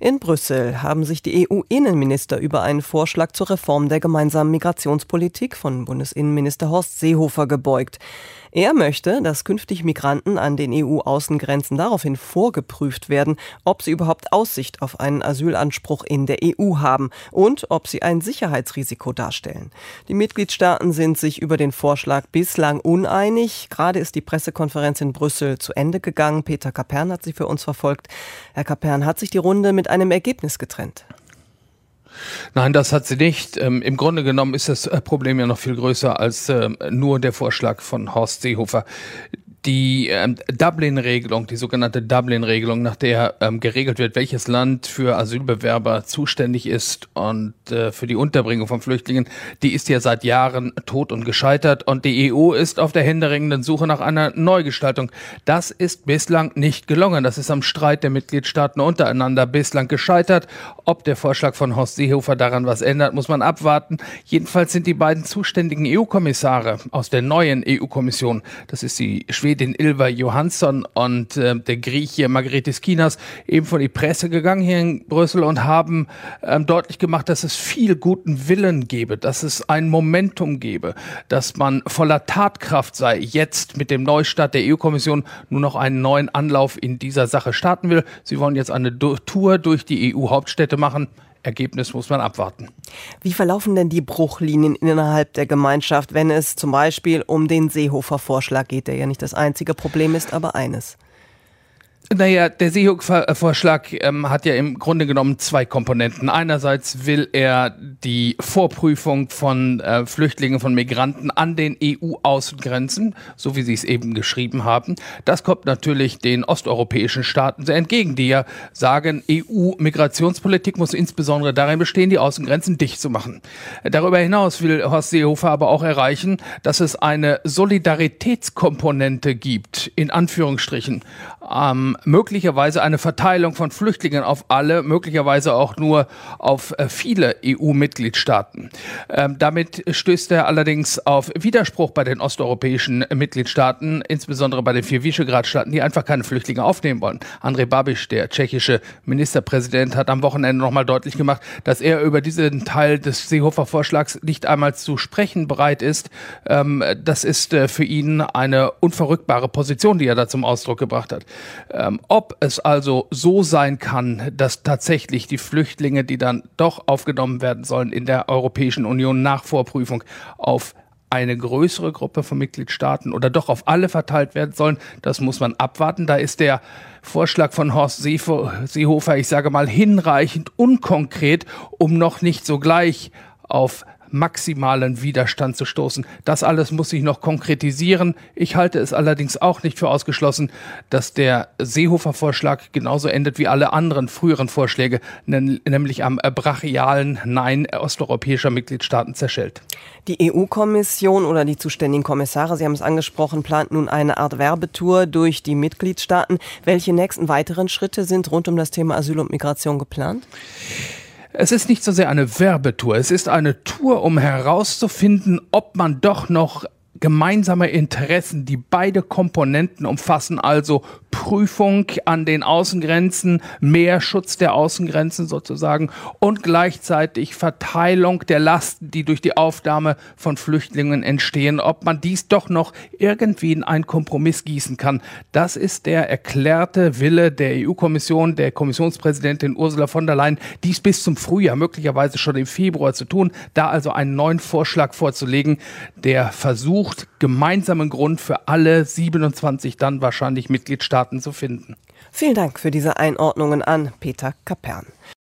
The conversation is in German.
In Brüssel haben sich die EU-Innenminister über einen Vorschlag zur Reform der gemeinsamen Migrationspolitik von Bundesinnenminister Horst Seehofer gebeugt. Er möchte, dass künftig Migranten an den EU-Außengrenzen daraufhin vorgeprüft werden, ob sie überhaupt Aussicht auf einen Asylanspruch in der EU haben und ob sie ein Sicherheitsrisiko darstellen. Die Mitgliedstaaten sind sich über den Vorschlag bislang uneinig. Gerade ist die Pressekonferenz in Brüssel zu Ende gegangen. Peter Kapern hat sie für uns verfolgt. Herr Kapern, hat sich die Runde mit einem Ergebnis getrennt? Nein, das hat sie nicht. Im Grunde genommen ist das Problem ja noch viel größer als nur der Vorschlag von Horst Seehofer. Die Dublin-Regelung, die sogenannte Dublin-Regelung, nach der geregelt wird, welches Land für Asylbewerber zuständig ist und für die Unterbringung von Flüchtlingen, die ist ja seit Jahren tot und gescheitert. Und die EU ist auf der händeringenden Suche nach einer Neugestaltung. Das ist bislang nicht gelungen. Das ist am Streit der Mitgliedstaaten untereinander bislang gescheitert. Ob der Vorschlag von Horst Seehofer daran was ändert, muss man abwarten. Jedenfalls sind die beiden zuständigen EU-Kommissare aus der neuen EU-Kommission, das ist die Schwedin Ylva Johansson und der Grieche Margaritis Kinas, eben vor die Presse gegangen hier in Brüssel und haben deutlich gemacht, dass es viel guten Willen gebe, dass es ein Momentum gebe, dass man voller Tatkraft sei, jetzt mit dem Neustart der EU-Kommission nur noch einen neuen Anlauf in dieser Sache starten will. Sie wollen jetzt eine Tour durch die EU-Hauptstädte machen. Ergebnis muss man abwarten. Wie verlaufen denn die Bruchlinien innerhalb der Gemeinschaft, wenn es zum Beispiel um den Seehofer-Vorschlag geht, der ja nicht das einzige Problem ist, aber eines? Naja, der Seehofer-Vorschlag hat ja im Grunde genommen zwei Komponenten. Einerseits will er die Vorprüfung von Flüchtlingen, von Migranten an den EU-Außengrenzen, so wie Sie es eben geschrieben haben. Das kommt natürlich den osteuropäischen Staaten sehr entgegen, die ja sagen, EU-Migrationspolitik muss insbesondere darin bestehen, die Außengrenzen dicht zu machen. Darüber hinaus will Horst Seehofer aber auch erreichen, dass es eine Solidaritätskomponente gibt, in Anführungsstrichen, möglicherweise eine Verteilung von Flüchtlingen auf alle, möglicherweise auch nur auf viele EU-Mitgliedstaaten. Damit stößt er allerdings auf Widerspruch bei den osteuropäischen Mitgliedstaaten, insbesondere bei den 4 Visegrad-Staaten, die einfach keine Flüchtlinge aufnehmen wollen. Andrej Babiš, der tschechische Ministerpräsident, hat am Wochenende nochmal deutlich gemacht, dass er über diesen Teil des Seehofer-Vorschlags nicht einmal zu sprechen bereit ist. Das ist für ihn eine unverrückbare Position, die er da zum Ausdruck gebracht hat. Ob es also so sein kann, dass tatsächlich die Flüchtlinge, die dann doch aufgenommen werden sollen in der Europäischen Union nach Vorprüfung auf eine größere Gruppe von Mitgliedstaaten oder doch auf alle verteilt werden sollen, das muss man abwarten. Da ist der Vorschlag von Horst Seehofer, ich sage mal, hinreichend unkonkret, um noch nicht sogleich auf maximalen Widerstand zu stoßen. Das alles muss sich noch konkretisieren. Ich halte es allerdings auch nicht für ausgeschlossen, dass der Seehofer-Vorschlag genauso endet wie alle anderen früheren Vorschläge, nämlich am brachialen Nein osteuropäischer Mitgliedstaaten zerschellt. Die EU-Kommission oder die zuständigen Kommissare, Sie haben es angesprochen, plant nun eine Art Werbetour durch die Mitgliedstaaten. Welche nächsten weiteren Schritte sind rund um das Thema Asyl und Migration geplant? Es ist nicht so sehr eine Werbetour, es ist eine Tour, um herauszufinden, ob man doch noch gemeinsame Interessen, die beide Komponenten umfassen, also Prüfung an den Außengrenzen, mehr Schutz der Außengrenzen sozusagen und gleichzeitig Verteilung der Lasten, die durch die Aufnahme von Flüchtlingen entstehen, ob man dies doch noch irgendwie in einen Kompromiss gießen kann. Das ist der erklärte Wille der EU-Kommission, der Kommissionspräsidentin Ursula von der Leyen, dies bis zum Frühjahr, möglicherweise schon im Februar zu tun, da also einen neuen Vorschlag vorzulegen, der versucht, gemeinsamen Grund für alle 27 dann wahrscheinlich Mitgliedstaaten zu finden. Vielen Dank für diese Einordnungen an Peter Kapern.